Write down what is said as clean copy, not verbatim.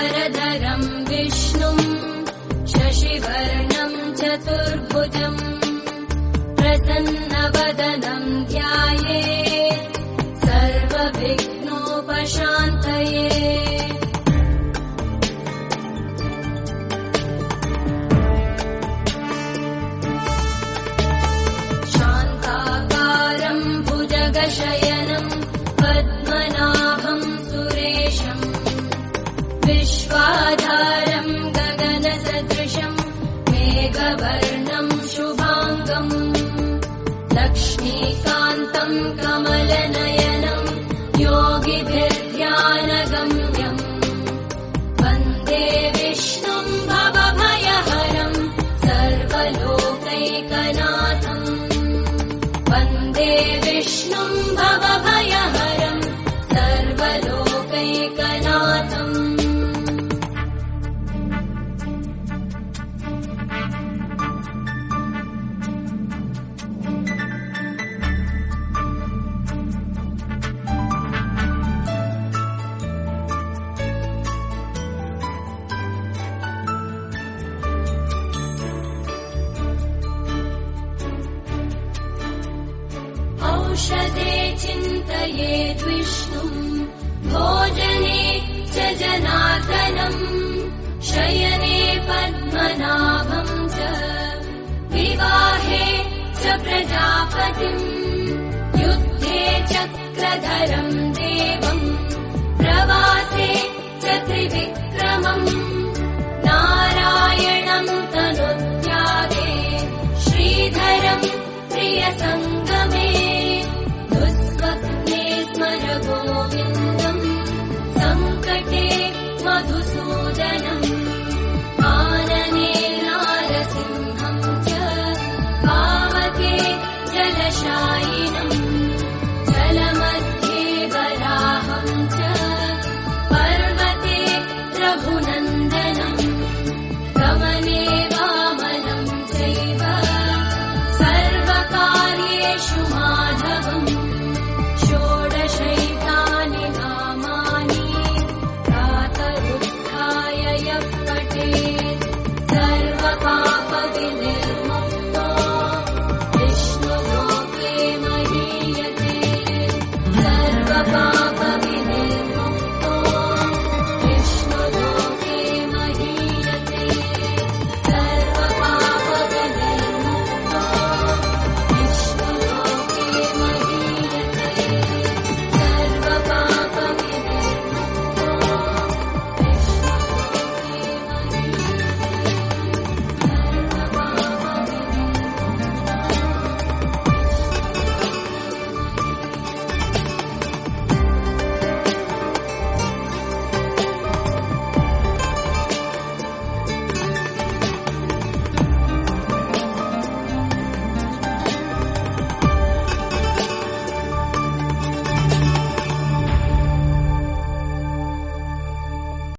शुक्लाम्बरधरम् विष्णुम् शशिवर्णम् चतुर्भुजम् प्रसन्नवदनम् ध्यायेत् सर्वविघ्नोपशान्तये। शान्ताकारम् भुजगशयनम् पद्मनाभम् सुरेशम् विश्वाधारम् गगनसदृशम् मेघवर्णम् शुभाङ्गम् लक्ष्मीकान्तम् कमलनयनम् योगिभिर्ध्यानगम्यम् वन्दे विष्णुम् भवभयहरम् सर्वलोकैकनाथम् वन्दे विष्णुम् भवभयहरम् सर्वलोकैकनाथम्। औषधे चिन्तयेत् विष्णुम् भोजने च जनार्दनम् शयने पद्मनाभम् च विवाहे च प्रजापतिम् युद्धे चक्रधरम् देवम् प्रवासे च त्रिविक्रमम् नारायणम् तनुत्यागे श्रीधरम् प्रियसङ्गमे दुःस्वप्ने स्मर गोविन्दम् सङ्कटे मधुसूदनम्।